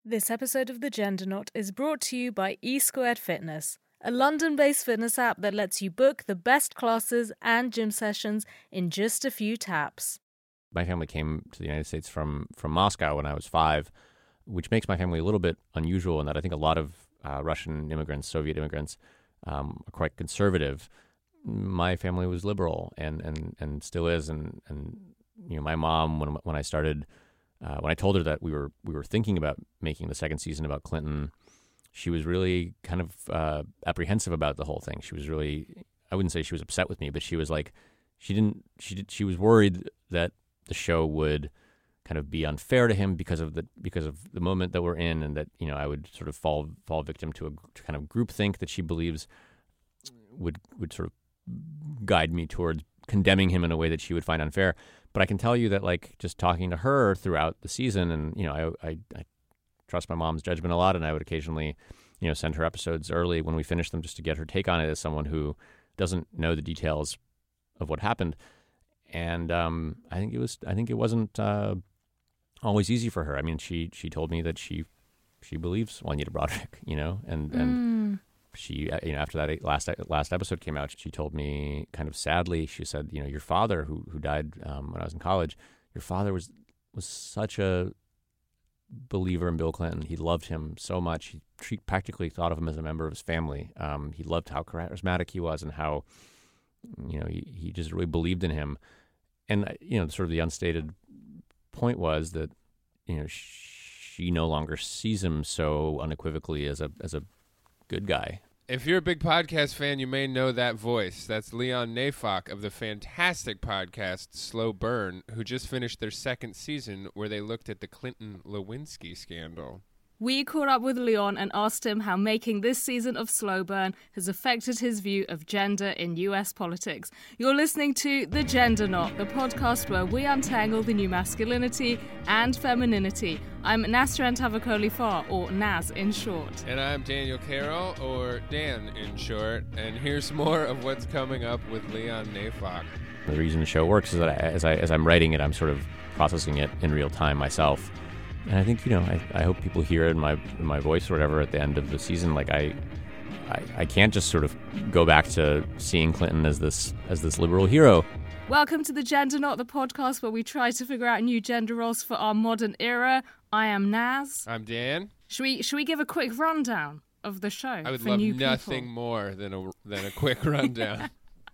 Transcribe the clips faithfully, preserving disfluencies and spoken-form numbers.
This episode of The Gender Knot is brought to you by E Squared Fitness, a London-based fitness app that lets you book the best classes and gym sessions in just a few taps. My family came to the United States from, from Moscow when I was five, which makes my family a little bit unusual in that I think a lot of uh, Russian immigrants, Soviet immigrants, um, are quite conservative. My family was liberal and, and, and still is. And, and you know, my mom, when when I started, uh, when I told her that we were we were thinking about making the second season about Clinton, she was really kind of uh, apprehensive about the whole thing. She was really, I wouldn't say she was upset with me, but she was like, she didn't, she did, she was worried that the show would kind of be unfair to him because of the because of the moment that we're in, and that, you know, I would sort of fall fall victim to a to kind of groupthink that she believes would would sort of guide me towards condemning him in a way that she would find unfair. But I can tell you that, like, just talking to her throughout the season, and, you know, I, I, I trust my mom's judgment a lot, and I would occasionally, you know, send her episodes early when we finish them just to get her take on it as someone who doesn't know the details of what happened. And um, I think it was, I think it wasn't uh, always easy for her. I mean, she she told me that she she believes Juanita Broaddrick, you know, and and. Mm. She, you know, after that last last episode came out, she told me kind of sadly, she said, you know, your father, who who died um, when I was in college, your father was was such a believer in Bill Clinton. He loved him so much. He tre- practically thought of him as a member of his family. Um, he loved how charismatic he was and how, you know, he, he just really believed in him. And, you know, sort of the unstated point was that, you know, she no longer sees him so unequivocally as a as a good guy. If you're a big podcast fan, you may know that voice. That's Leon Neyfakh of the fantastic podcast Slow Burn, who just finished their second season where they looked at the Clinton-Lewinsky scandal. We caught up with Leon and asked him how making this season of Slow Burn has affected his view of gender in U S politics. You're listening to The Gender Knot, the podcast where we untangle the new masculinity and femininity. I'm Nasrin Tavakoli-Farr, or Naz in short. And I'm Daniel Carroll, or Dan in short. And here's more of what's coming up with Leon Neyfakh. The reason the show works is that I, as, I, as I'm writing it, I'm sort of processing it in real time myself. And I think, you know, I, I hope people hear it in my in my voice or whatever at the end of the season. Like, I, I I can't just sort of go back to seeing Clinton as this as this liberal hero. Welcome to The Gender Knot, the podcast where we try to figure out new gender roles for our modern era. I am Naz. I'm Dan. Should we should we give a quick rundown of the show? I would for love new nothing people? more than a than a quick rundown.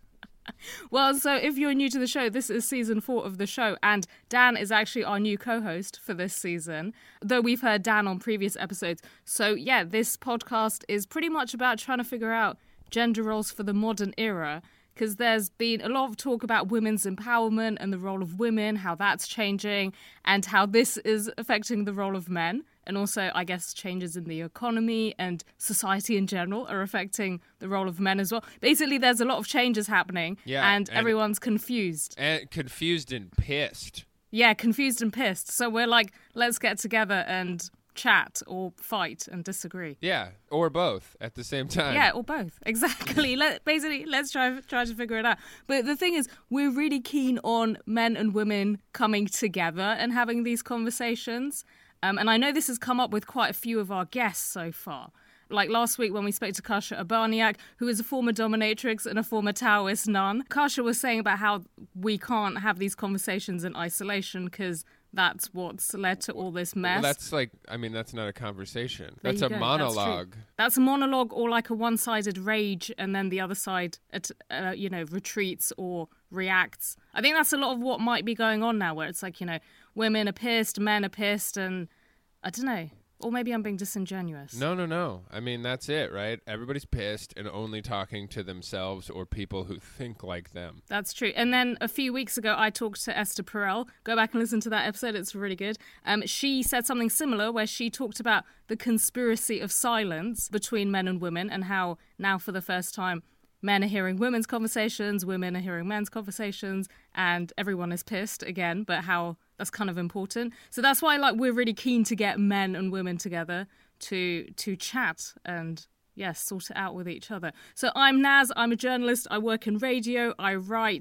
Well, so if you're new to the show, this is season four of the show, and Dan is actually our new co-host for this season, though we've heard Dan on previous episodes. So yeah, this podcast is pretty much about trying to figure out gender roles for the modern era, because there's been a lot of talk about women's empowerment and the role of women, how that's changing, and how this is affecting the role of men. And also, I guess, changes in the economy and society in general are affecting the role of men as well. Basically, there's a lot of changes happening, Yeah, and, and- everyone's confused. And confused and pissed. Yeah, confused and pissed. So we're like, let's get together and chat or fight and disagree. Yeah, or both at the same time. Yeah, or both. Exactly. Let, basically, let's try try to figure it out. But the thing is, we're really keen on men and women coming together and having these conversations. Um, and I know this has come up with quite a few of our guests so far. Like last week when we spoke to Kasia Urbaniak, who is a former dominatrix and a former Taoist nun. Kasia was saying about how we can't have these conversations in isolation because that's what's led to all this mess. Well, that's like, I mean, that's not a conversation. There That's you a go. monologue. That's, that's a monologue, or like a one-sided rage, and then the other side, at, uh, you know, retreats or reacts. I think that's a lot of what might be going on now, where it's like, you know, women are pissed, men are pissed, and I don't know. Or maybe I'm being disingenuous. No, no, no. I mean, that's it, right? Everybody's pissed and only talking to themselves or people who think like them. That's true. And then a few weeks ago, I talked to Esther Perel. Go back and listen to that episode. It's really good. Um, she said something similar where she talked about the conspiracy of silence between men and women, and how now for the first time, men are hearing women's conversations, women are hearing men's conversations, and everyone is pissed again, but how that's kind of important. So that's why, like, we're really keen to get men and women together to to chat and, yes, sort it out with each other. So I'm Naz. I'm a journalist. I work in radio. I write.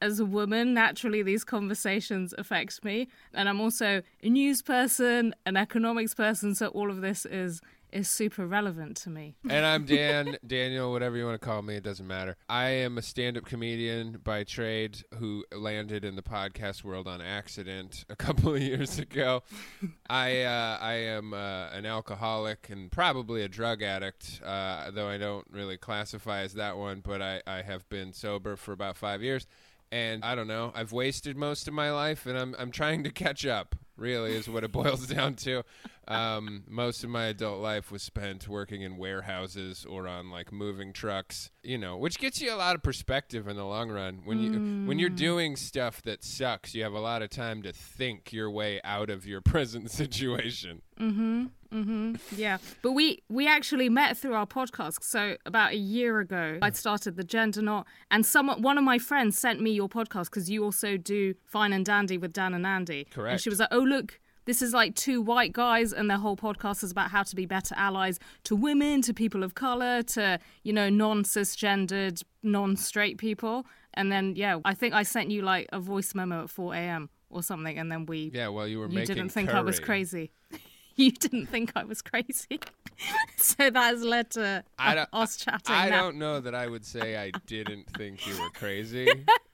as a woman, naturally these conversations affect me. And I'm also a news person, an economics person, so all of this is is super relevant to me. And I'm Dan, Daniel, whatever you want to call me, it doesn't matter. I am a stand-up comedian by trade who landed in the podcast world on accident a couple of years ago. I uh, I am uh, an alcoholic and probably a drug addict, uh, though I don't really classify as that one, but I, I have been sober for about five years. And I don't know, I've wasted most of my life, and I'm I'm trying to catch up, really, is what it boils down to. Um, most of my adult life was spent working in warehouses or on, like, moving trucks, you know, which gets you a lot of perspective in the long run. When, you, mm. when you're doing stuff that sucks, you have a lot of time to think your way out of your present situation. Mm-hmm. Mm-hmm. Yeah. But we, we actually met through our podcast. So about a year ago, I'd started the Gender Knot, and someone, one of my friends sent me your podcast because you also do Fine and Dandy with Dan and Andy. Correct. And she was like, oh, look, this is like two white guys, and their whole podcast is about how to be better allies to women, to people of color, to, you know, non-cisgendered, non-straight people. And then, yeah, I think I sent you like a voice memo at four a.m. or something, and then we... Yeah, well, you were you making didn't think curry. I was crazy. You didn't think I was crazy. So that has led to I uh, us chatting I now. don't know that I would say I didn't think you were crazy,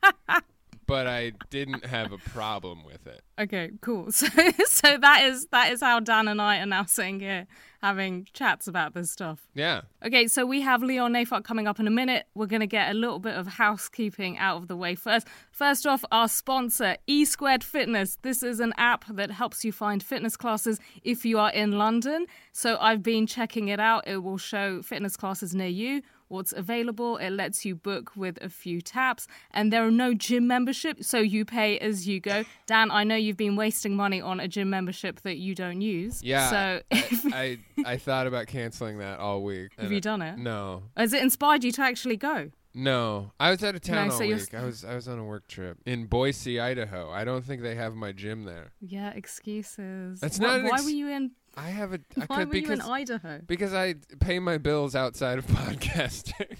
but I didn't have a problem with it. Okay, cool. So so that is that is how Dan and I are now sitting here having chats about this stuff. Yeah. Okay, so we have Leon Neyfakh coming up in a minute. We're going to get a little bit of housekeeping out of the way first. First off, our sponsor, E Squared Fitness. This is an app that helps you find fitness classes if you are in London. So I've been checking it out. It will show fitness classes near you, what's available. It lets you book with a few taps, and there are no gym memberships, so you pay as you go. Dan, I know you've been wasting money on a gym membership that you don't use. Yeah. So I, I I thought about canceling that all week. Have you done it? No. Has it inspired you to actually go? No. I was out of town No, all so you're week. I was I was on a work trip in Boise, Idaho. I don't think they have my gym there. Yeah, excuses. That's Wh- not an Why ex- were you in? I have a. I Why could, were you in because, Idaho? Because I pay my bills outside of podcasting.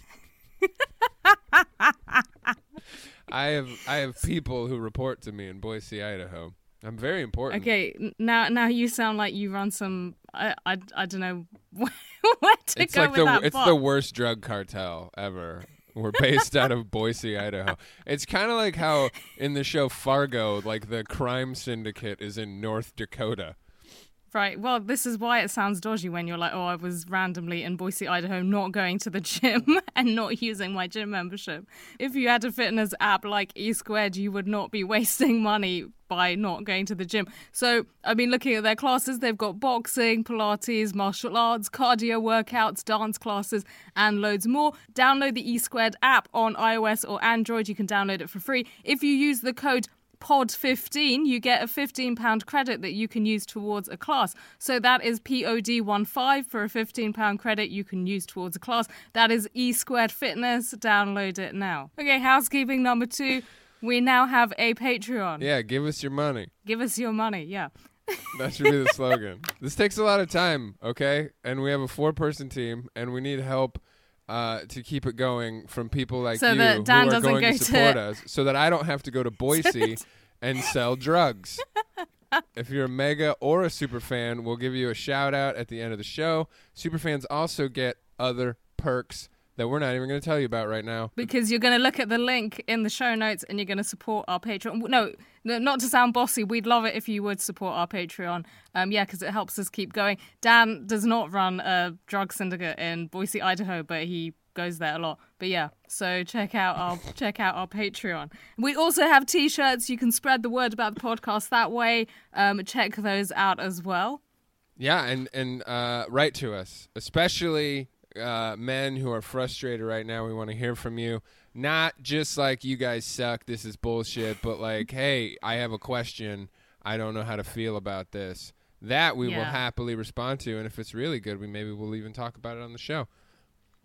I have I have people who report to me in Boise, Idaho. I'm very important. Okay, n- now now you sound like you run some. I I, I don't know where, where to It's go like with the that. it's but- the worst drug cartel ever. We're based out of Boise, Idaho. It's kind of like how in the show Fargo, like the crime syndicate is in North Dakota. Right. Well, this is why it sounds dodgy when you're like, oh, I was randomly in Boise, Idaho, not going to the gym and not using my gym membership. If you had a fitness app like E Squared, you would not be wasting money by not going to the gym. So I've been looking at their classes. They've got boxing, Pilates, martial arts, cardio workouts, dance classes, and loads more. Download the E Squared app on iOS or Android. You can download it for free. If you use the code P O D fifteen, you get a fifteen pounds credit that you can use towards a class. So that is P O D fifteen for a fifteen pounds credit you can use towards a class. That is E Squared Fitness. Download it now. Okay, housekeeping number two. We now have a Patreon. Yeah, give us your money. Give us your money, yeah. That should be the slogan. This takes a lot of time, okay? And we have a four-person team, and we need help uh, to keep it going from people like So you that Dan who are doesn't going go to support to- us, so that I don't have to go to Boise and sell drugs. If you're a mega or a super fan, we'll give you a shout out at the end of the show. Super fans also get other perks that we're not even going to tell you about right now. Because you're going to look at the link in the show notes and you're going to support our Patreon. No, no, not to sound bossy, we'd love it if you would support our Patreon. Um, yeah, because it helps us keep going. Dan does not run a drug syndicate in Boise, Idaho, but he goes there a lot. But yeah, so check out our check out our Patreon. We also have T-shirts. You can spread the word about the podcast that way. Um, check those out as well. Yeah, and and uh, write to us, especially uh, men who are frustrated right now. We want to hear from you. Not just like, you guys suck, this is bullshit, but like, hey, I have a question. I don't know how to feel about this. That we Yeah. will happily respond to, and if it's really good, we maybe we'll even talk about it on the show.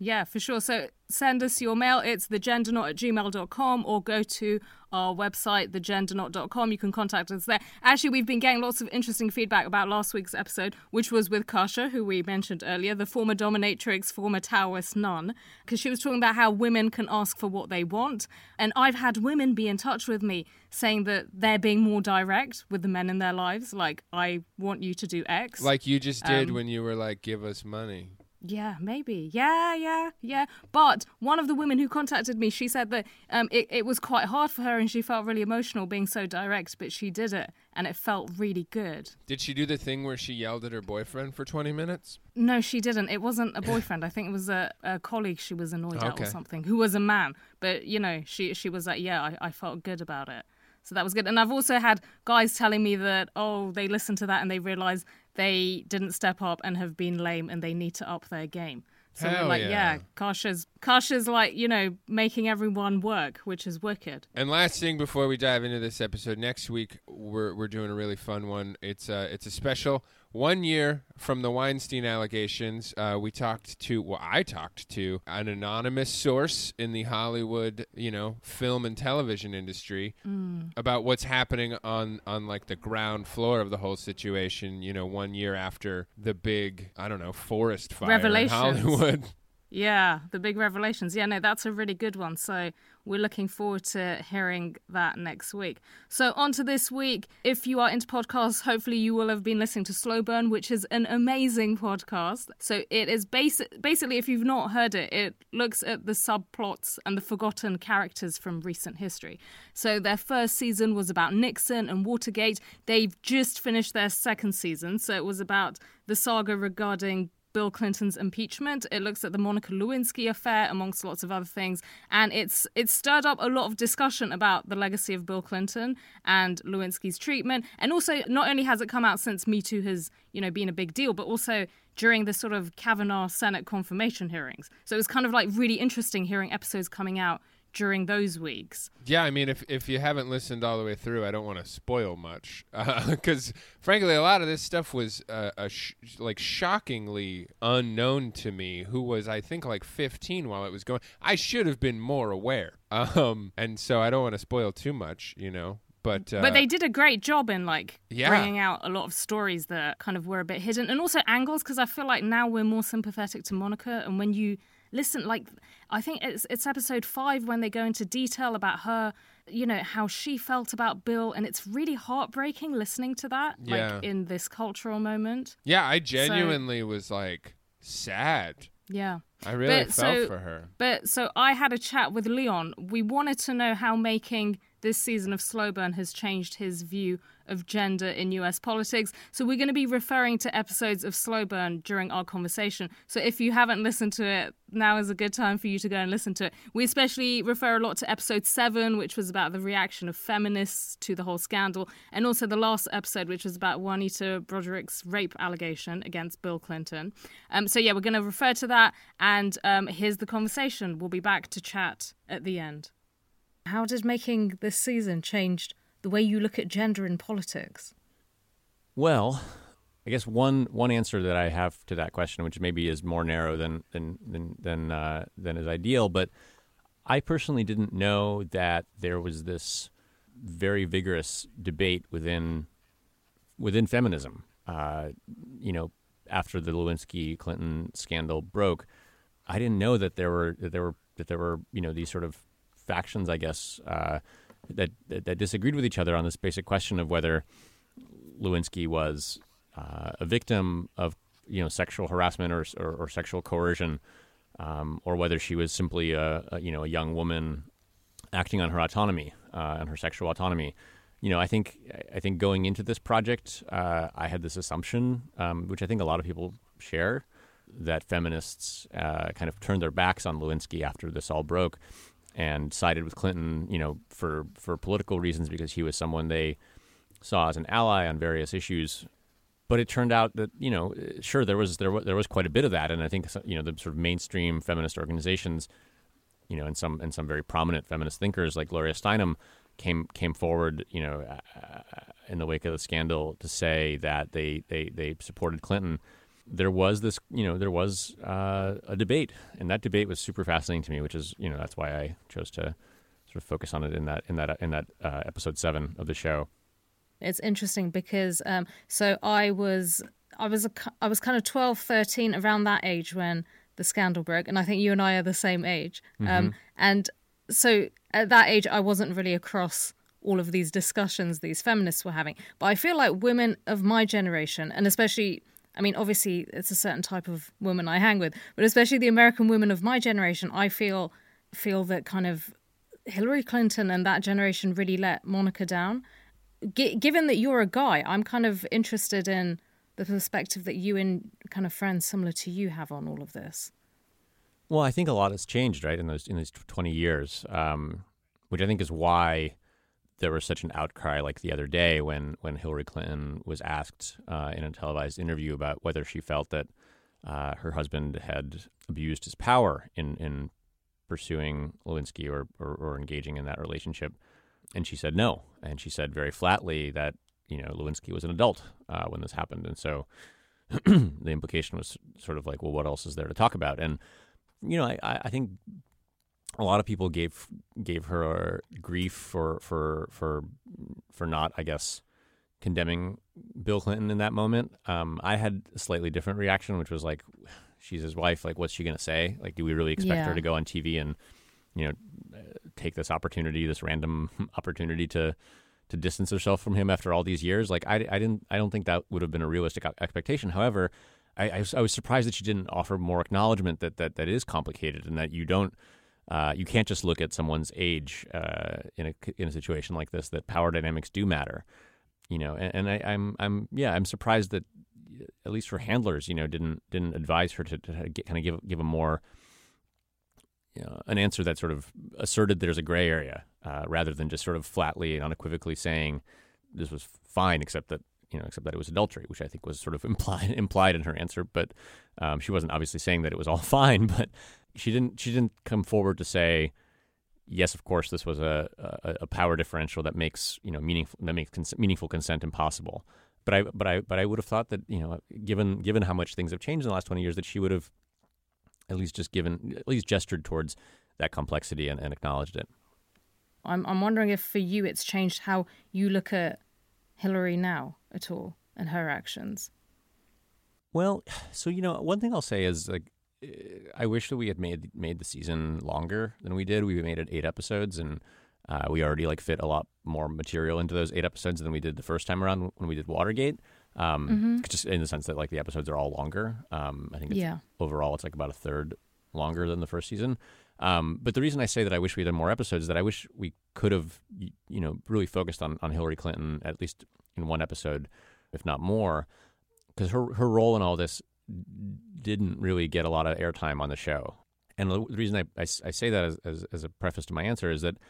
Yeah, for sure. So send us your mail. It's thegendernot at gmail dot com or go to our website, thegendernot dot com. You can contact us there. Actually, we've been getting lots of interesting feedback about last week's episode, which was with Kasha, who we mentioned earlier, the former dominatrix, former Taoist nun, because she was talking about how women can ask for what they want. And I've had women be in touch with me saying that they're being more direct with the men in their lives. Like, I want you to do X. Like you just did Um, when you were like, give us money. Yeah, maybe. Yeah, yeah, yeah. But one of the women who contacted me, she said that um, it, it was quite hard for her and she felt really emotional being so direct, but she did it and it felt really good. Did she do the thing where she yelled at her boyfriend for twenty minutes? No, she didn't. It wasn't a boyfriend. I think it was a, a colleague she was annoyed at Okay. or something, who was a man. But, you know, she, she was like, yeah, I, I felt good about it. So that was good. And I've also had guys telling me that, oh, they listened to that and they realised they didn't step up and have been lame and they need to up their game. So Hell we're like, yeah. yeah, Kasha's, Kasha's like, you know, making everyone work, which is wicked. And last thing before we dive into this episode, next week we're we're doing a really fun one. It's uh it's a special one year from the Weinstein allegations. Uh, we talked to, well, I talked to an anonymous source in the Hollywood, you know, film and television industry Mm. about what's happening on on like the ground floor of the whole situation. You know, one year after the big, I don't know, forest fire in Revelations. Hollywood. Yeah, the big revelations. Yeah, no, that's a really good one. So we're looking forward to hearing that next week. So on to this week. If you are into podcasts, hopefully you will have been listening to Slow Burn, which is an amazing podcast. So it is basi- basically, if you've not heard it, it looks at the subplots and the forgotten characters from recent history. So their first season was about Nixon and Watergate. They've just finished their second season. So it was about the saga regarding Bill Clinton's impeachment. It looks at the Monica Lewinsky affair, amongst lots of other things. And it's it's stirred up a lot of discussion about the legacy of Bill Clinton and Lewinsky's treatment. And also, not only has it come out since Me Too has, you know, been a big deal, but also during the sort of Kavanaugh Senate confirmation hearings. So it was kind of like really interesting hearing episodes coming out during those weeks. Yeah, I mean, if if you haven't listened all the way through, I don't want to spoil much, because uh, frankly, a lot of this stuff was uh, a sh- like shockingly unknown to me. Who was, I think, like fifteen while it was going. I should have been more aware, um, and so I don't want to spoil too much, you know. But uh, but they did a great job in like Yeah. bringing out a lot of stories that kind of were a bit hidden, and also angles, because I feel like now we're more sympathetic to Monica, and when you listen, like, I think it's it's episode five when they go into detail about her, you know, how she felt about Bill, and it's really heartbreaking listening to that, Yeah. like in this cultural moment. yeah, I genuinely was like sad. Yeah. I really But felt so- for her. But so I had a chat with Leon. We wanted to know how making this season of Slow Burn has changed his view of gender in U S politics. So we're going to be referring to episodes of Slow Burn during our conversation. So if you haven't listened to it, now is a good time for you to go and listen to it. We especially refer a lot to episode seven, which was about the reaction of feminists to the whole scandal, and also the last episode, which was about Juanita Broderick's rape allegation against Bill Clinton. Um, so yeah, we're going to refer to that, and um, here's the conversation. We'll be back to chat at the end. How did making this season change the way you look at gender in politics? Well, I guess one one answer that I have to that question, which maybe is more narrow than than than than, uh, than is ideal, but I personally didn't know that there was this very vigorous debate within within feminism. Uh, you know, after the Lewinsky Clinton scandal broke, I didn't know that there were that there were that there were you know these sort of factions, I guess, uh, that, that that disagreed with each other on this basic question of whether Lewinsky was uh, a victim of you know sexual harassment or or, or sexual coercion, um, or whether she was simply a, a you know a young woman acting on her autonomy uh, and her sexual autonomy. You know, I think I think going into this project, uh, I had this assumption, um, which I think a lot of people share, that feminists uh, kind of turned their backs on Lewinsky after this all broke, and sided with Clinton, you know, for, for political reasons because he was someone they saw as an ally on various issues. But it turned out that, you know, sure, there was there was, there was quite a bit of that, and I think, you know, the sort of mainstream feminist organizations, you know, and some and some very prominent feminist thinkers like Gloria Steinem came came forward, you know, uh, in the wake of the scandal to say that they they they supported Clinton. there was this, you know, there was uh, a debate, and that debate was super fascinating to me, which is, you know, that's why I chose to sort of focus on it in that in that in that uh, episode seven of the show. It's interesting because um, so I was I was a, I was kind of twelve, thirteen, around that age when the scandal broke, and I think you and I are the same age. Mm-hmm. Um, and so at that age, I wasn't really across all of these discussions these feminists were having. But I feel like women of my generation, and especially, I mean, obviously it's a certain type of woman I hang with, but especially the American women of my generation, I feel feel that kind of Hillary Clinton and that generation really let Monica down. G- given that you're a guy, I'm kind of interested in the perspective that you and kind of friends similar to you have on all of this. Well, I think a lot has changed, right, in those in these twenty years, um, which I think is why there was such an outcry like the other day when, when Hillary Clinton was asked uh, in a televised interview about whether she felt that uh, her husband had abused his power in, in pursuing Lewinsky or, or, or engaging in that relationship. And she said no. And she said very flatly that, you know, Lewinsky was an adult uh, when this happened. And so the implication was sort of like, well, what else is there to talk about? And, you know, I, I think a lot of people gave gave her grief for for for for not, I guess, condemning Bill Clinton in that moment. Um, I had a slightly different reaction, which was like, she's his wife. Like, what's she going to say? Like, do we really expect yeah. her to go on T V and, you know, take this opportunity, this random opportunity to to distance herself from him after all these years? Like, I, I didn't, I don't think that would have been a realistic expectation. However, I, I, was, I was surprised that she didn't offer more acknowledgement that that that is complicated and that you don't. Uh, you can't just look at someone's age uh, in a in a situation like this. That power dynamics do matter, you know. And, and I, I'm I'm yeah, I'm surprised that at least her handlers, you know, didn't didn't advise her to, to get, kind of give give a more you know, an answer that sort of asserted there's a gray area uh, rather than just sort of flatly and unequivocally saying this was fine, except that you know, except that it was adultery, which I think was sort of implied implied in her answer. But um, she wasn't obviously saying that it was all fine, but. She didn't. She didn't come forward to say, "Yes, of course, this was a, a, a power differential that makes you know meaningful that makes cons- meaningful consent impossible." But I, but I, but I would have thought that you know, given given how much things have changed in the last twenty years, that she would have at least just given, at least gestured towards that complexity and, and acknowledged it. I'm I'm wondering if for you it's changed how you look at Hillary now at all and her actions. Well, so you know, one thing I'll say is like. I wish that we had made made the season longer than we did. We made it eight episodes, and uh, we already like fit a lot more material into those eight episodes than we did the first time around when we did Watergate. Um, mm-hmm. Just in the sense that like the episodes are all longer. Um, I think it's, yeah. overall it's like about a third longer than the first season. Um, but the reason I say that I wish we had done more episodes is that I wish we could have you know really focused on, on Hillary Clinton at least in one episode, if not more, because her her role in all this didn't really get a lot of airtime on the show. And the reason I, I, I say that as, as, as a preface to my answer is that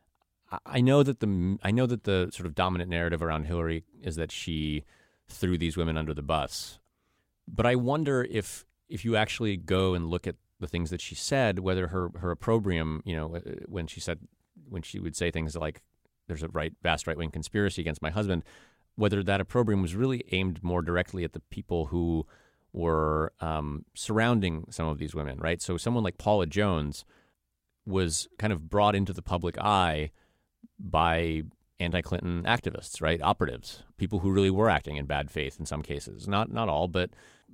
I know that the I know that the sort of dominant narrative around Hillary is that she threw these women under the bus. But I wonder if if you actually go and look at the things that she said, whether her, her opprobrium, you know, when she said when she would say things like there's a right vast right wing conspiracy against my husband, whether that opprobrium was really aimed more directly at the people who were um, surrounding some of these women, right? So someone like Paula Jones was kind of brought into the public eye by anti-Clinton activists, right? Operatives, people who really were acting in bad faith in some cases. Not not all, but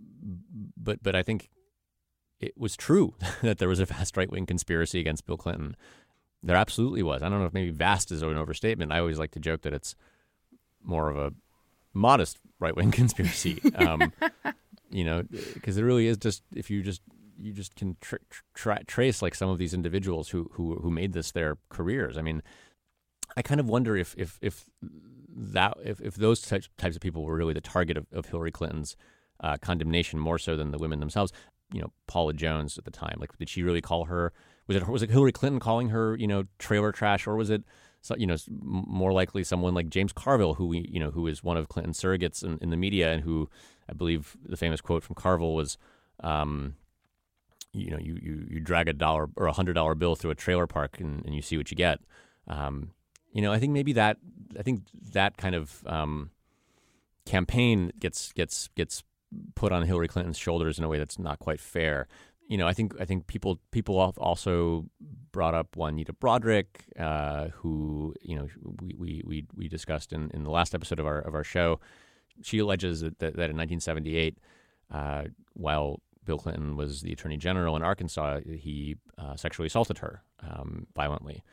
but but I think it was true that there was a vast right-wing conspiracy against Bill Clinton. There absolutely was. I don't know if maybe vast is an overstatement. I always like to joke that it's more of a modest right-wing conspiracy. Um, You know, because it really is just if you just you just can tr- tr- trace like some of these individuals who who who made this their careers. I mean, I kind of wonder if if if that if, if those types types of people were really the target of, of Hillary Clinton's uh, condemnation more so than the women themselves. You know, Paula Jones at the time, like, did she really call her? Was it was it Hillary Clinton calling her, you know, trailer trash, or was it? So, you know, more likely someone like James Carville, who we, you know, who is one of Clinton's surrogates in, in the media, and who I believe the famous quote from Carville was, um, you know, you, you, you drag a dollar or a hundred dollar bill through a trailer park and, and you see what you get. Um, you know, I think maybe that I think that kind of um, campaign gets gets gets put on Hillary Clinton's shoulders in a way that's not quite fair. You know, I think I think people people also brought up Juanita Broaddrick, uh, who you know we we we, we discussed in, in the last episode of our of our show. She alleges that, that, that in nineteen seventy-eight, uh, while Bill Clinton was the Attorney General in Arkansas, he uh, sexually assaulted her um, violently.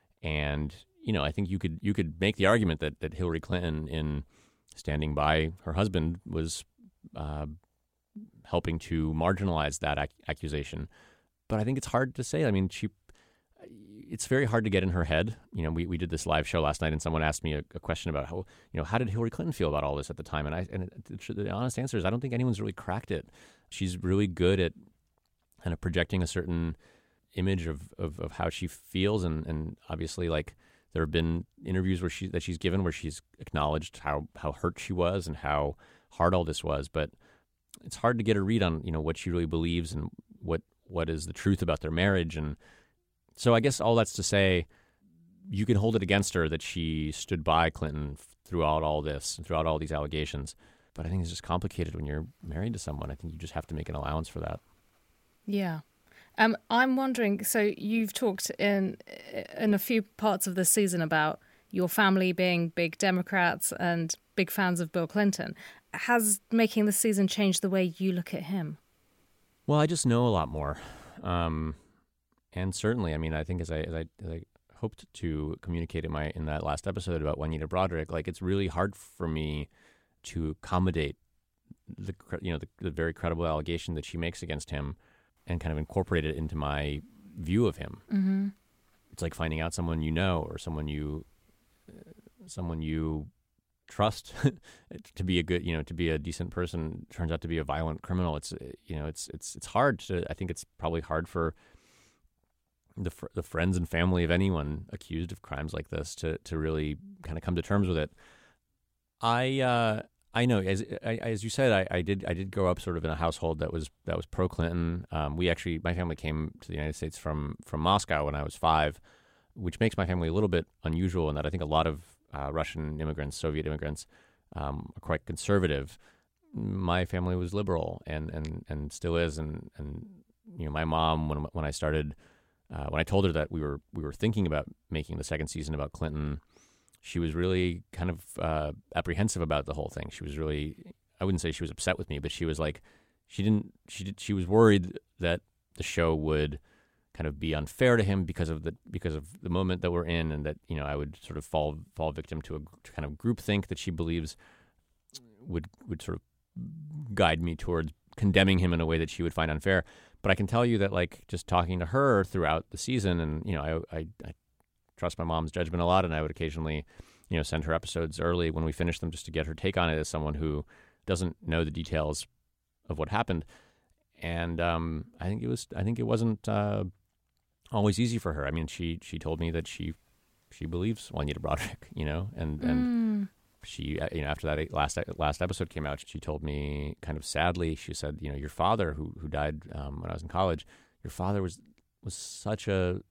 And you know, I think you could you could make the argument that that Hillary Clinton, in standing by her husband, was uh, helping to marginalize that ac- accusation. But I think it's hard to say. I mean, she. It's very hard to get in her head. You know, we, we did this live show last night, and someone asked me a, a question about how you know how did Hillary Clinton feel about all this at the time, and I and it, the honest answer is I don't think anyone's really cracked it. She's really good at kind of projecting a certain image of, of, of how she feels, and, and obviously, like, there have been interviews where she that she's given where she's acknowledged how, how hurt she was and how hard all this was, but it's hard to get a read on you know what she really believes and what what is the truth about their marriage. And so I guess all that's to say, you can hold it against her that she stood by Clinton throughout all this and throughout all these allegations. But I think it's just complicated when you're married to someone. I think you just have to make an allowance for that. Yeah. Um, I'm wondering, so you've talked in in a few parts of this season about your family being big Democrats and big fans of Bill Clinton. Has making this season changed the way you look at him? Well, I just know a lot more. Um, and certainly, I mean, I think as I, as I, as I hoped to communicate in my in that last episode about Juanita Broaddrick, like, it's really hard for me to accommodate the you know the, the very credible allegation that she makes against him and kind of incorporate it into my view of him. Mm-hmm. It's like finding out someone you know or someone you uh, someone you trust to be a good you know to be a decent person turns out to be a violent criminal. It's you know it's it's it's hard to I think it's probably hard for the fr- the friends and family of anyone accused of crimes like this to to really kind of come to terms with it. I uh, I know as I, as you said I, I did I did grow up sort of in a household that was that was pro Clinton. Um, we actually my family came to the United States from from Moscow when I was five, which makes my family a little bit unusual in that I think a lot of uh, Russian immigrants, Soviet immigrants, um, are quite conservative. My family was liberal and and, and still is, and and you know my mom when when I started uh, when I told her that we were we were thinking about making the second season about Clinton, she was really kind of uh, apprehensive about the whole thing. She was really, I wouldn't say she was upset with me, but she was like, she didn't, she did, she was worried that the show would kind of be unfair to him because of the because of the moment that we're in, and that you know I would sort of fall fall victim to a to kind of groupthink that she believes would would sort of guide me towards condemning him in a way that she would find unfair. But I can tell you that, like, just talking to her throughout the season, and you know I I. I trust my mom's judgment a lot, and I would occasionally, you know, send her episodes early when we finish them just to get her take on it as someone who doesn't know the details of what happened. And um, I think it was, I think it wasn't uh, always easy for her. I mean, she she told me that she she believes Juanita Broaddrick, you know, and and Mm. she, you know, after that last last episode came out, she told me kind of sadly, she said, you know, your father who who died um, when I was in college, your father was was such a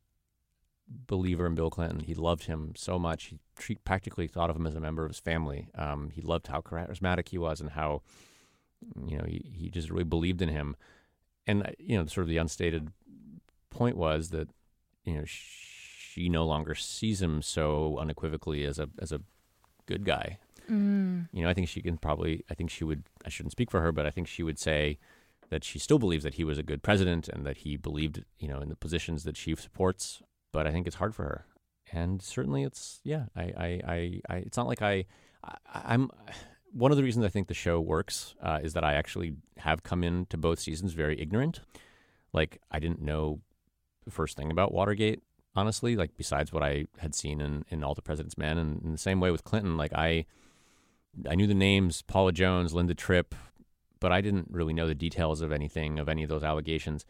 believer in Bill Clinton. He loved him so much. He tre- practically thought of him as a member of his family. Um, he loved how charismatic he was and how, you know, he, he just really believed in him. And, you know, sort of the unstated point was that, you know, she no longer sees him so unequivocally as a as a good guy. Mm. You know, I think she can probably, I think she would, I shouldn't speak for her, but I think she would say that she still believes that he was a good president and that he believed, you know, in the positions that she supports. But I think it's hard for her, and certainly it's yeah. I, I, I, I it's not like I, I, I'm. One of the reasons I think the show works uh, is that I actually have come into both seasons very ignorant. Like, I didn't know the first thing about Watergate, honestly. Like, besides what I had seen in, in All the President's Men, and in the same way with Clinton, like I, I knew the names Paula Jones, Linda Tripp, but I didn't really know the details of anything of any of those allegations,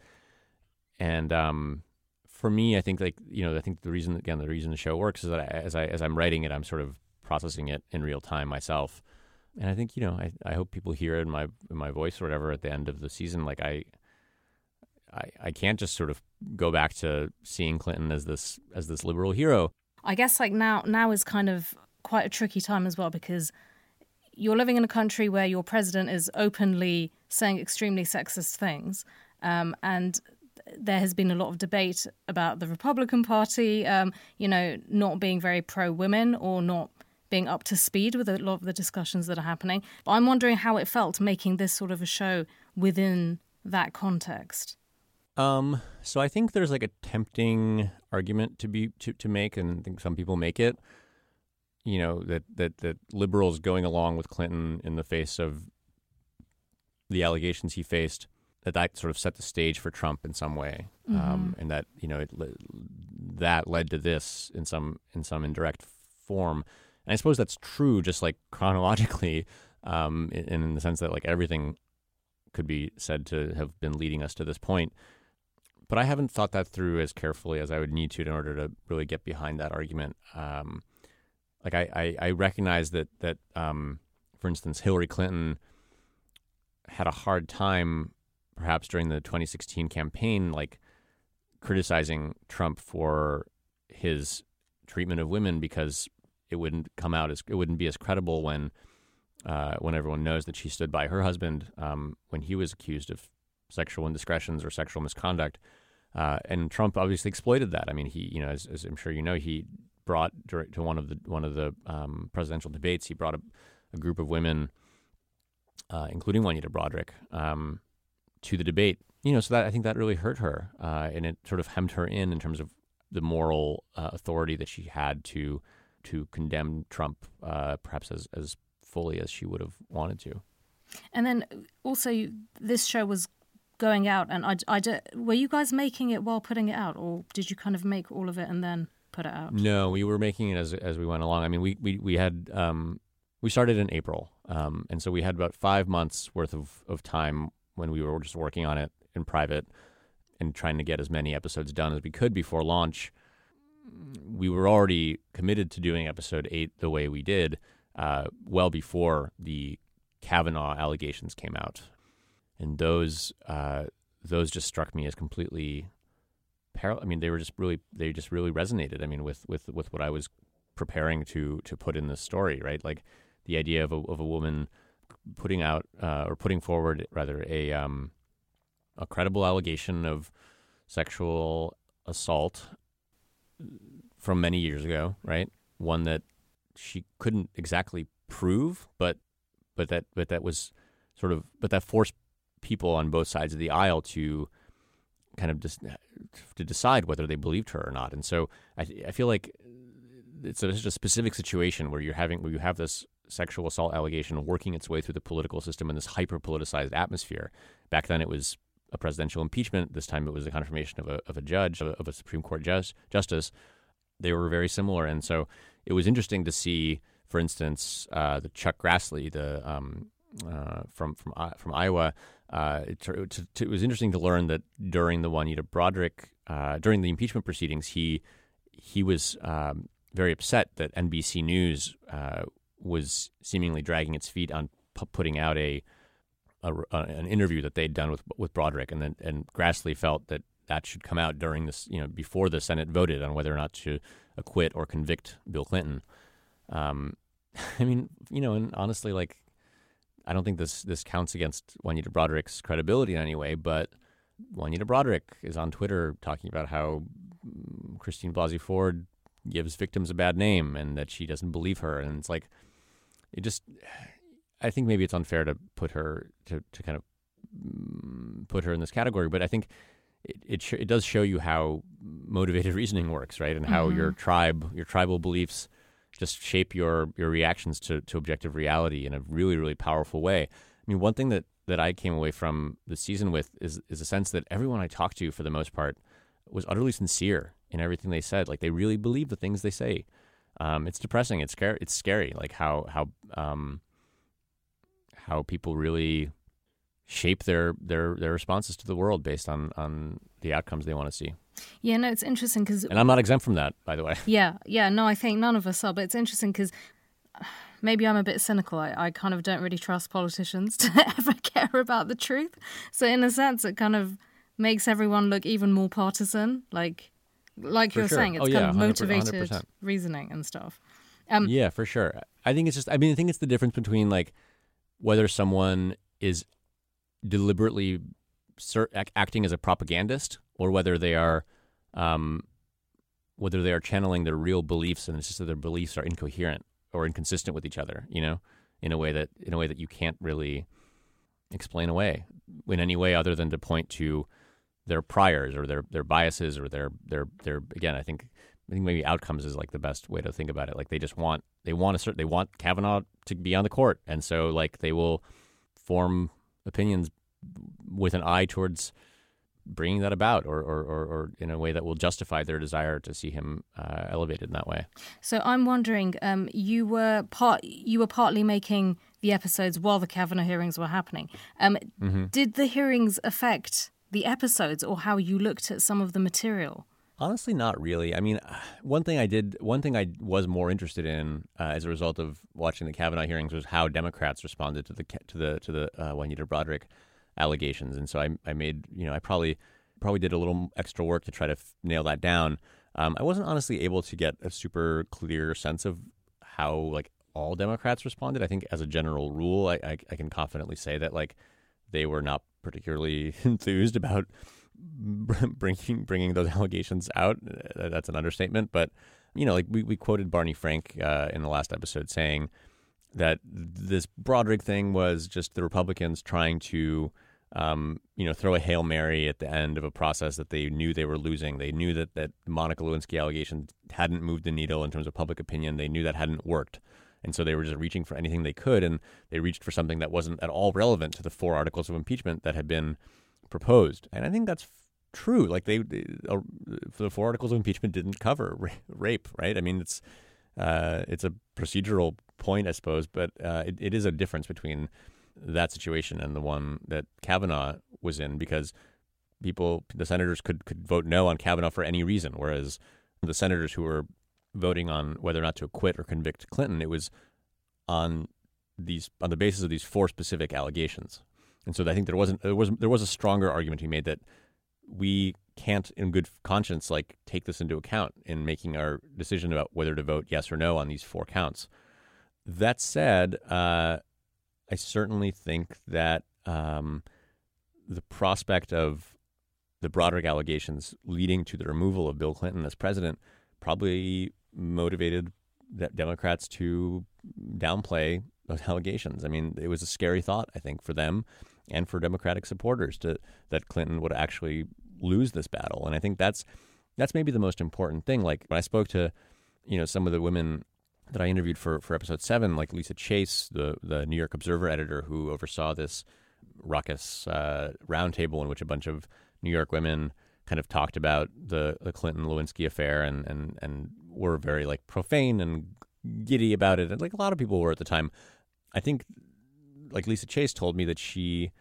and um. For me, I think like you know, I think the reason again the reason the show works is that I, as I as I'm writing it, I'm sort of processing it in real time myself, and I think you know I, I hope people hear it in my in my voice or whatever at the end of the season. Like I, I I can't just sort of go back to seeing Clinton as this as this liberal hero. I guess like now now is kind of quite a tricky time as well, because you're living in a country where your president is openly saying extremely sexist things, um, and there has been a lot of debate about the Republican Party, um, you know, not being very pro-women or not being up to speed with a lot of the discussions that are happening. I'm wondering how it felt making this sort of a show within that context. Um, so I think there's like a tempting argument to be to, to make, and I think some people make it. You know, that, that that liberals going along with Clinton in the face of the allegations he faced, that that sort of set the stage for Trump in some way, mm-hmm. um, and that you know it, that led to this in some in some indirect form. And I suppose that's true, just like chronologically, um, in, in the sense that like everything could be said to have been leading us to this point. But I haven't thought that through as carefully as I would need to in order to really get behind that argument. Um, like I, I, I recognize that that um, for instance, Hillary Clinton had a hard time, perhaps during the twenty sixteen campaign, like criticizing Trump for his treatment of women because it wouldn't come out as it wouldn't be as credible when uh, when everyone knows that she stood by her husband um, when he was accused of sexual indiscretions or sexual misconduct, uh, and Trump obviously exploited that. I mean, he, you know, as, as I'm sure you know, he brought to one of the one of the um, presidential debates, he brought a, a group of women, uh, including Juanita Broaddrick, um, to the debate. You know, so that I think that really hurt her, uh, and it sort of hemmed her in in terms of the moral uh, authority that she had to to condemn Trump, uh, perhaps as as fully as she would have wanted to. And then also, this show was going out, and I, I, were you guys making it while putting it out, or did you kind of make all of it and then put it out? No, we were making it as as we went along. I mean, we we, we had um, we started in April, um, and so we had about five months worth of, of time when we were just working on it in private and trying to get as many episodes done as we could before launch. We were already committed to doing episode eight the way we did, uh, well before the Kavanaugh allegations came out. And those uh, those just struck me as completely parallel. I mean, they were just really they just really resonated. I mean, with, with, with what I was preparing to to put in this story, right? Like the idea of a of a woman putting out uh, or putting forward rather a um, a credible allegation of sexual assault from many years ago, right? One that she couldn't exactly prove, but but that but that was sort of but that forced people on both sides of the aisle to kind of just to decide whether they believed her or not. And so I I feel like it's a, it's a specific situation where you're having where you have this sexual assault allegation working its way through the political system in this hyper politicized atmosphere. Back then it was a presidential impeachment. This time it was the confirmation of a of a judge, of a, of a Supreme Court just, justice. They were very similar, and so it was interesting to see, for instance, uh, the Chuck Grassley, the um, uh, from from uh, from Iowa. Uh, it, to, to, it was interesting to learn that during the Juanita Broaddrick, uh, during the impeachment proceedings, he he was um, very upset that N B C News uh, was seemingly dragging its feet on p- putting out a, a, a an interview that they'd done with with Broaddrick, and then and Grassley felt that that should come out during this, you know, before the Senate voted on whether or not to acquit or convict Bill Clinton. Um, I mean, you know, and honestly, like, I don't think this this counts against Juanita Broaddrick's credibility in any way, but Juanita Broaddrick is on Twitter talking about how Christine Blasey Ford gives victims a bad name and that she doesn't believe her. And it's like, it just, I think maybe it's unfair to put her, to, to kind of put her in this category, but I think it it, sh- it does show you how motivated reasoning works, right? And how mm-hmm. your tribe, your tribal beliefs just shape your, your reactions to, to objective reality in a really, really powerful way. I mean, one thing that, that I came away from the season with is is a sense that everyone I talked to, for the most part, was utterly sincere in everything they said. Like, they really believe the things they say. Um, it's depressing. It's scary. It's scary. Like how how um, how people really shape their, their, their responses to the world based on, on the outcomes they want to see. Yeah, no, it's interesting because... And I'm not exempt from that, by the way. Yeah, yeah, no, I think none of us are, but it's interesting because maybe I'm a bit cynical. I, I kind of don't really trust politicians to ever care about the truth. So in a sense, it kind of makes everyone look even more partisan. Like like for you're sure. saying, it's oh, kind yeah, of one hundred motivated percent reasoning and stuff. Um, yeah, for sure. I I think it's just, I mean, I think it's the difference between like whether someone is deliberately ser- acting as a propagandist or whether they are, um, whether they are channeling their real beliefs and it's just that their beliefs are incoherent or inconsistent with each other, you know, in a way that, in a way that you can't really explain away in any way other than to point to their priors or their, their biases or their, their, their, again, I think, I think maybe outcomes is like the best way to think about it. Like they just want, they want a certain, they want Kavanaugh to be on the court. And so like they will form opinions with an eye towards bringing that about or, or, or, or in a way that will justify their desire to see him uh, elevated in that way. So I'm wondering, um, you were part, you were partly making the episodes while the Kavanaugh hearings were happening. Um, mm-hmm. Did the hearings affect the episodes or how you looked at some of the material? Honestly, not really. I mean, one thing I did, one thing I was more interested in uh, as a result of watching the Kavanaugh hearings was how Democrats responded to the to the to the uh, Juanita Broaddrick allegations, and so I, I made, you know, I probably probably did a little extra work to try to f- nail that down. Um, I wasn't honestly able to get a super clear sense of how like all Democrats responded. I think as a general rule, I, I, I can confidently say that like they were not particularly enthused about bringing bringing those allegations out. That's an understatement. But, you know, like we, we quoted Barney Frank uh, in the last episode saying that this Broaddrick thing was just the Republicans trying to, um, you know, throw a Hail Mary at the end of a process that they knew they were losing. They knew that, that Monica Lewinsky allegation hadn't moved the needle in terms of public opinion. They knew that hadn't worked. And so they were just reaching for anything they could. And they reached for something that wasn't at all relevant to the four articles of impeachment that had been proposed. And I think that's f- true. Like they, they uh, the four articles of impeachment didn't cover ra- rape, right? I mean, it's uh, it's a procedural point, I suppose, but uh, it, it is a difference between that situation and the one that Kavanaugh was in, because people, the senators could, could vote no on Kavanaugh for any reason, whereas the senators who were voting on whether or not to acquit or convict Clinton, it was on these on the basis of these four specific allegations. And so I think there wasn't there was there was a stronger argument to be made that we can't, in good conscience, like take this into account in making our decision about whether to vote yes or no on these four counts. That said, uh, I certainly think that um, the prospect of the Broaddrick allegations leading to the removal of Bill Clinton as president probably motivated Democrats to downplay those allegations. I mean, it was a scary thought, I think, for them and for Democratic supporters to that Clinton would actually lose this battle. And I think that's that's maybe the most important thing. Like when I spoke to, you know, some of the women that I interviewed for, for episode seven, like Lisa Chase, the the New York Observer editor who oversaw this raucous uh, roundtable in which a bunch of New York women kind of talked about the, the Clinton-Lewinsky affair and, and, and were very like profane and giddy about it. And like a lot of people were at the time. I think like Lisa Chase told me that she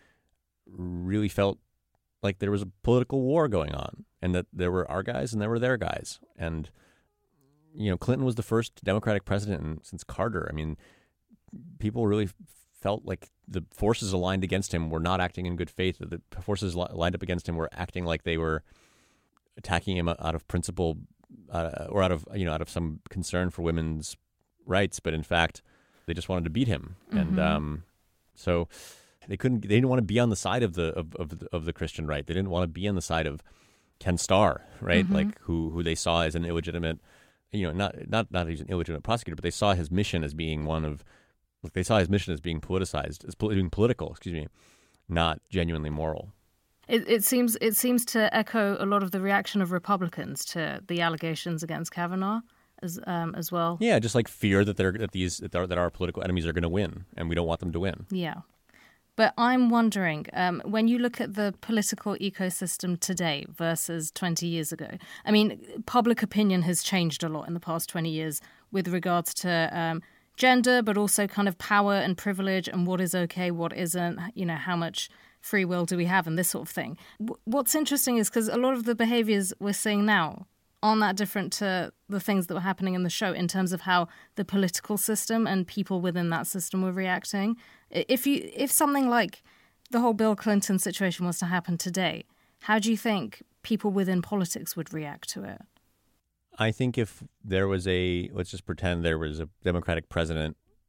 really felt like there was a political war going on and that there were our guys and there were their guys. And, you know, Clinton was the first Democratic president in, since Carter. I mean, people really felt like the forces aligned against him were not acting in good faith. The forces li- lined up against him were acting like they were attacking him out of principle uh, or out of, you know, out of some concern for women's rights. But in fact, they just wanted to beat him. Mm-hmm. And um, so they couldn't, they didn't want to be on the side of the, of, of, of the Christian right. They didn't want to be on the side of Ken Starr, right? Mm-hmm. Like who, who they saw as an illegitimate, you know, not, not, not as an illegitimate prosecutor, but they saw his mission as being one of, Look, they saw his mission as being politicized, as being political, excuse me, not genuinely moral. It, it seems it seems to echo a lot of the reaction of Republicans to the allegations against Kavanaugh, as um, as well. Yeah, just like fear that they're that these that our, that our political enemies are going to win, and we don't want them to win. Yeah, but I'm wondering um, when you look at the political ecosystem today versus twenty years ago. I mean, public opinion has changed a lot in the past twenty years with regards to. Um, gender, but also kind of power and privilege and what is okay, what isn't, you know, how much free will do we have and this sort of thing. What's interesting is because a lot of the behaviors we're seeing now aren't that different to the things that were happening in the show in terms of how the political system and people within that system were reacting. If you, if something like the whole Bill Clinton situation was to happen today, how do you think people within politics would react to it? I think if there was a, let's just pretend there was a Democratic president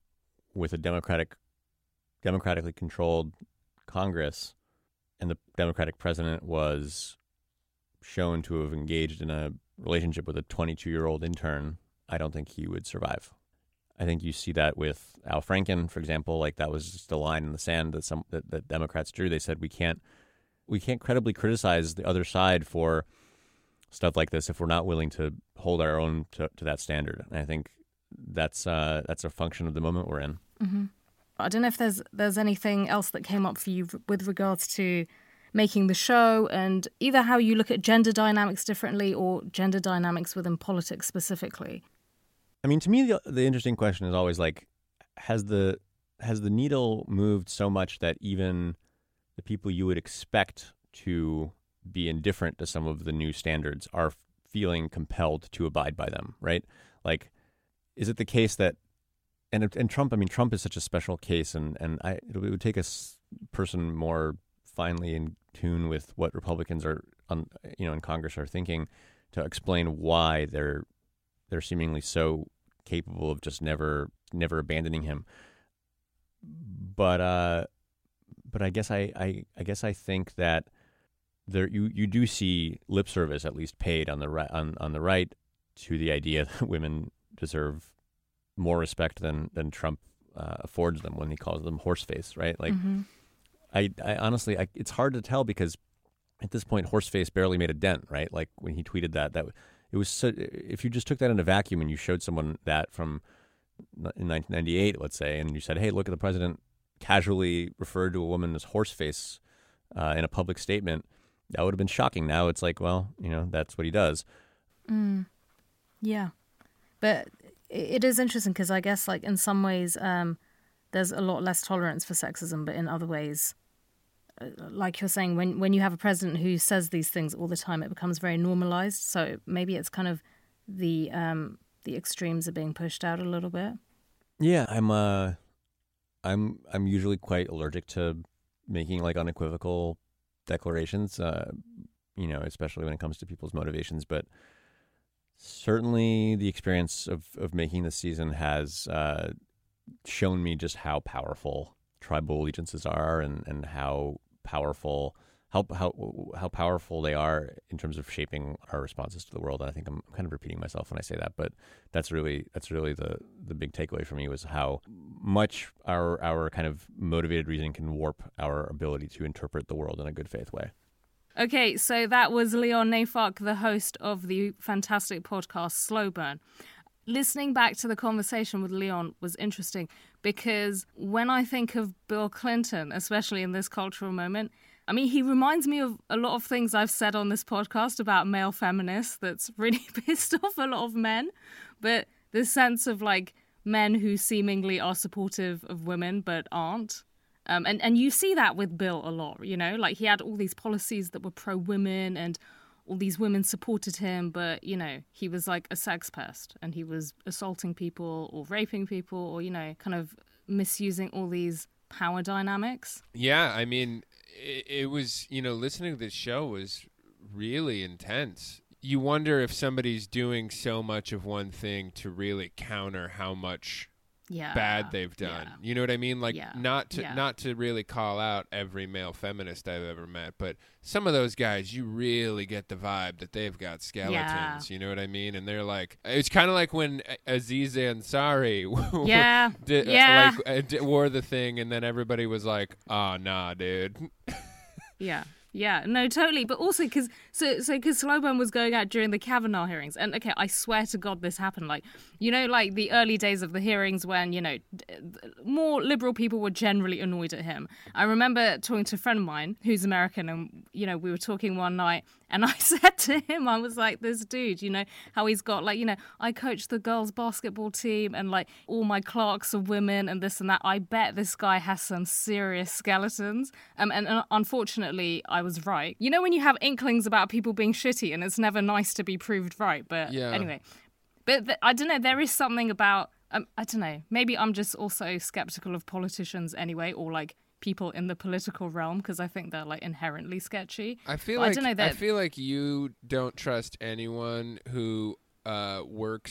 with a democratic, democratically controlled Congress, and the Democratic president was shown to have engaged in a relationship with a twenty-two-year-old intern, I don't think he would survive. I think you see that with Al Franken, for example. Like, that was just a line in the sand that some that, that Democrats drew. They said we can't we can't credibly criticize the other side for stuff like this if we're not willing to hold our own to, to that standard. And I think that's uh, that's a function of the moment we're in. Mm-hmm. I don't know if there's there's anything else that came up for you with regards to making the show, and either how you look at gender dynamics differently or gender dynamics within politics specifically. I mean, to me, the, the interesting question is always like, has the has the needle moved so much that even the people you would expect to be indifferent to some of the new standards are feeling compelled to abide by them, right? Like, is it the case that, and and Trump, I mean, Trump is such a special case, and, and I, it would take a person more finely in tune with what Republicans are, on, you know, in Congress are thinking to explain why they're they're seemingly so capable of just never never abandoning him. But uh, but I guess I, I I guess I think that there you, you do see lip service at least paid on the right on, on the right to the idea that women deserve more respect than than Trump uh, affords them when he calls them horseface, right? Like, mm-hmm. I I honestly I, it's hard to tell because at this point horseface barely made a dent, right? Like when he tweeted that that. It was so, if you just took that in a vacuum and you showed someone that from in nineteen ninety-eight, let's say, and you said, "Hey, look at the president casually referred to a woman as horseface uh, in a public statement," that would have been shocking. Now it's like, well, you know, that's what he does. Mm. Yeah, but it is interesting because I guess, like in some ways, um, there's a lot less tolerance for sexism, but in other ways, like you're saying, when when you have a president who says these things all the time, it becomes very normalized. So maybe it's kind of the um, the extremes are being pushed out a little bit. Yeah, I'm uh, I'm I'm usually quite allergic to making like unequivocal declarations. Uh, you know, especially when it comes to people's motivations. But certainly, the experience of of making this season has uh, shown me just how powerful tribal allegiances are, and and how powerful how how how powerful they are in terms of shaping our responses to the world. And I think I'm kind of repeating myself when I say that, but that's really that's really the the big takeaway for me was how much our our kind of motivated reasoning can warp our ability to interpret the world in a good faith way. Okay, so that was Leon Neyfakh, the host of the fantastic podcast Slow Burn. Listening back to the conversation with Leon was interesting because when I think of Bill Clinton, especially in this cultural moment, I mean, he reminds me of a lot of things I've said on this podcast about male feminists that's really pissed off a lot of men. But this sense of like men who seemingly are supportive of women but aren't. Um, and, and you see that with Bill a lot, you know, like he had all these policies that were pro-women and all these women supported him, but, you know, he was like a sex pest and he was assaulting people or raping people or, you know, kind of misusing all these power dynamics. Yeah, I mean, it, it was, you know, listening to this show was really intense. You wonder if somebody's doing so much of one thing to really counter how much yeah. bad they've done. Yeah. You know what I mean? Like yeah. not to yeah. not to really call out every male feminist I've ever met, but some of those guys, you really get the vibe that they've got skeletons. Yeah. You know what I mean? And they're like, it's kind of like when Aziz Ansari, yeah, did, yeah, uh, like uh, did, wore the thing, and then everybody was like, "Oh, nah, dude." yeah. Yeah, no, totally. But also because so so because Slow Burn was going out during the Kavanaugh hearings, and okay, I swear to God, this happened. Like, you know, like the early days of the hearings when you know more liberal people were generally annoyed at him. I remember talking to a friend of mine who's American, and you know, we were talking one night, and I said to him, I was like, this dude, you know, how he's got like, you know, I coach the girls' basketball team, and like all my clerks are women, and this and that. I bet this guy has some serious skeletons. Um, and uh, unfortunately, I I was right. You know when you have inklings about people being shitty and it's never nice to be proved right, but yeah. anyway. But th- I don't know, there is something about, um, I don't know, maybe I'm just also skeptical of politicians anyway, or like people in the political realm, because I think they're like inherently sketchy. I feel but like I, don't know, I feel like you don't trust anyone who uh, works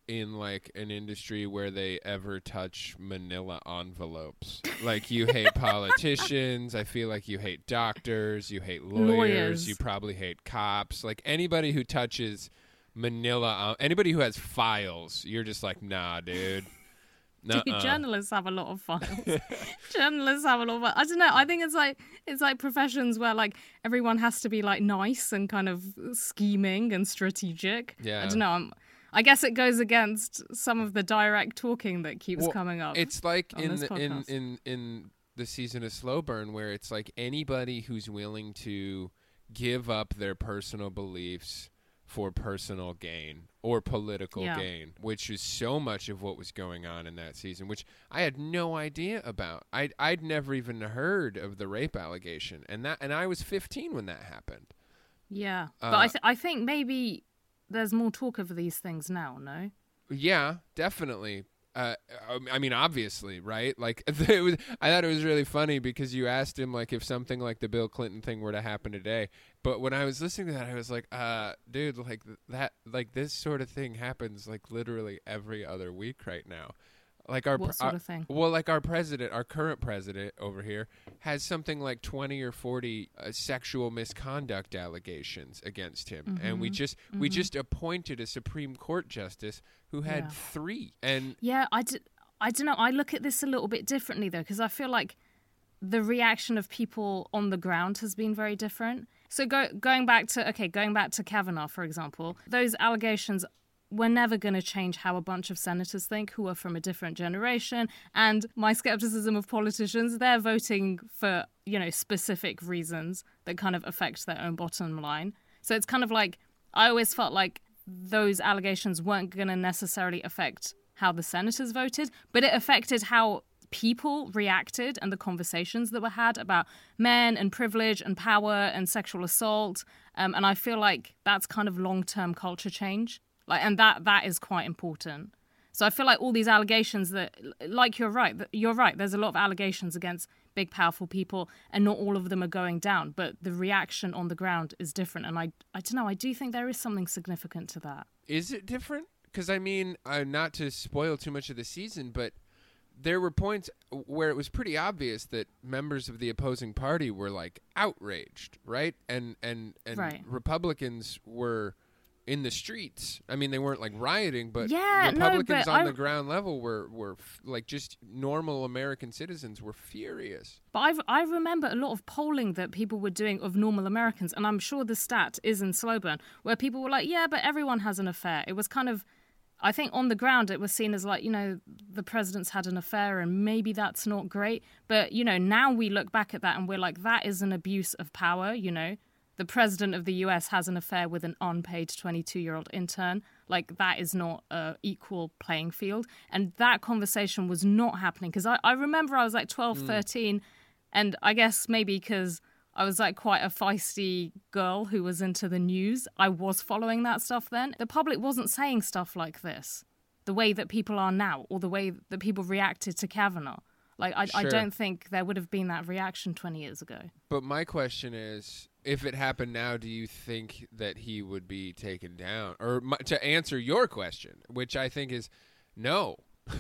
in like an industry where they ever touch manila envelopes. Like you hate politicians, I feel like you hate doctors, you hate lawyers, Lawyers. you probably hate cops. Like anybody who touches manila, uh, anybody who has files, you're just like, nah, dude. Dude, Nuh-uh. journalists have a lot of files. Journalists have a lot of I don't know. I think it's like it's like professions where like everyone has to be like nice and kind of scheming and strategic. Yeah. I don't know. I'm, I guess it goes against some of the direct talking that keeps Well, coming up. It's like on in this the, in podcast. in in the season of Slow Burn, where it's like anybody who's willing to give up their personal beliefs for personal gain or political Yeah. gain, which is so much of what was going on in that season, which I had no idea about. I'd I'd never even heard of the rape allegation, and that and I was fifteen when that happened. Yeah, Uh, but I th- I think maybe there's more talk of these things now. No. Yeah, definitely. Uh, I mean, obviously, right? Like, it was. I thought it was really funny because you asked him like if something like the Bill Clinton thing were to happen today. But when I was listening to that, I was like, uh, dude, like that, like this sort of thing happens like literally every other week right now. Like our, What sort our of thing? well, like our president, our current president over here has something like twenty or forty uh, sexual misconduct allegations against him, Mm-hmm. and we just we just appointed a Supreme Court justice who had Yeah. three, and Yeah, I, d- I don't know. I look at this a little bit differently, though, because I feel like the reaction of people on the ground has been very different. So go, going back to, okay, going back to Kavanaugh, for example, those allegations were never going to change how a bunch of senators think who are from a different generation. And my skepticism of politicians, they're voting for, you know, specific reasons that kind of affect their own bottom line. So it's kind of like, I always felt like those allegations weren't going to necessarily affect how the senators voted, but it affected how people reacted and the conversations that were had about men and privilege and power and sexual assault. Um, and I feel like that's kind of long-term culture change. Like, and that that is quite important. So I feel like all these allegations that, like you're right, you're right. There's a lot of allegations against big, powerful people, and not all of them are going down. But the reaction on the ground is different, and I, I don't know. I do think there is something significant to that. is it different? Because I mean, uh, not to spoil too much of the season, but there were points where it was pretty obvious that members of the opposing party were like outraged, right? And and and Right. Republicans were in the streets. I mean, they weren't like rioting, but Yeah, no, Republicans but on I- the ground level were were f- like just normal American citizens were furious. But I've, I remember a lot of polling that people were doing of normal Americans, and I'm sure the stat is in Slow Burn, where people were like, yeah, but everyone has an affair. It was kind of, I think on the ground it was seen as like, you know, the president's had an affair and maybe that's not great. But, you know, now we look back at that and we're like, that is an abuse of power, you know. The president of the U S has an affair with an unpaid twenty-two-year-old intern. Like, that is not an equal playing field. And that conversation was not happening. Because I, I remember I was like twelve, thirteen, and I guess maybe because I was like quite a feisty girl who was into the news, I was following that stuff then. The public wasn't saying stuff like this, the way that people are now, or the way that people reacted to Kavanaugh. Like, I, I Sure. don't think there would have been that reaction twenty years ago. But my question is, if it happened now, do you think that he would be taken down? Or my, to answer your question, which I think is no.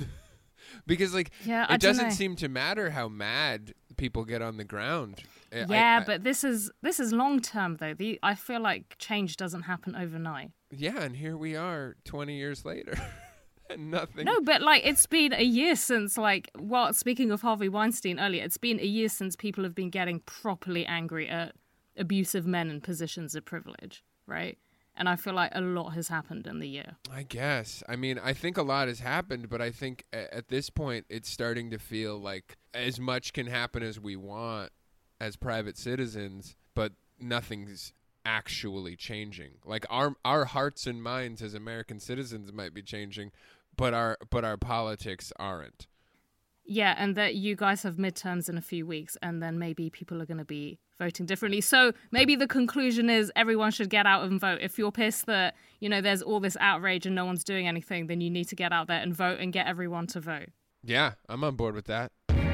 Because, like, Yeah, I it don't doesn't know. seem to matter how mad people get on the ground. I- I- Yeah, I- but this is this is long term though. The I feel like change doesn't happen overnight. yeah, and here we are twenty years later. And nothing. No, but like it's been a year since like well, speaking of Harvey Weinstein earlier, it's been a year since people have been getting properly angry at abusive men in positions of privilege, right? And I feel like a lot has happened in the year. I guess. I mean, I think a lot has happened, but I think a- at this point it's starting to feel like as much can happen as we want as private citizens, but nothing's actually changing. Like our our hearts and minds as American citizens might be changing, but our but our politics aren't. Yeah, and that you guys have midterms in a few weeks, and then maybe people are going to be voting differently. So maybe the conclusion is everyone should get out and vote. If you're pissed that, you know, there's all this outrage and no one's doing anything, then you need to get out there and vote and get everyone to vote. Yeah, I'm on board with that.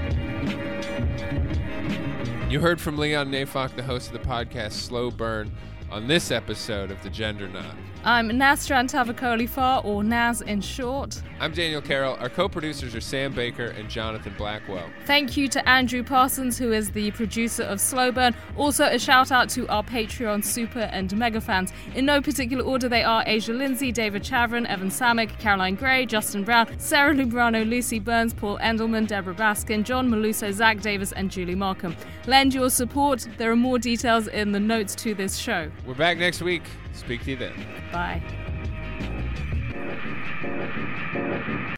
You heard from Leon Neyfakh, the host of the podcast Slow Burn, on this episode of The Gender Knot. I'm Nasran Tavakoli Far, or Naz in short. I'm Daniel Carroll. Our co-producers are Sam Baker and Jonathan Blackwell. Thank you to Andrew Parsons, who is the producer of Slow Burn. Also, a shout out to our Patreon super and mega fans. In no particular order, they are Asia Lindsay, David Chavrin, Evan Samick, Caroline Gray, Justin Brown, Sarah Lubrano, Lucy Burns, Paul Endelman, Deborah Baskin, John Maluso, Zach Davis, and Julie Markham. Lend your support. There are more details in the notes to this show. We're back next week. Speak to you then. Bye.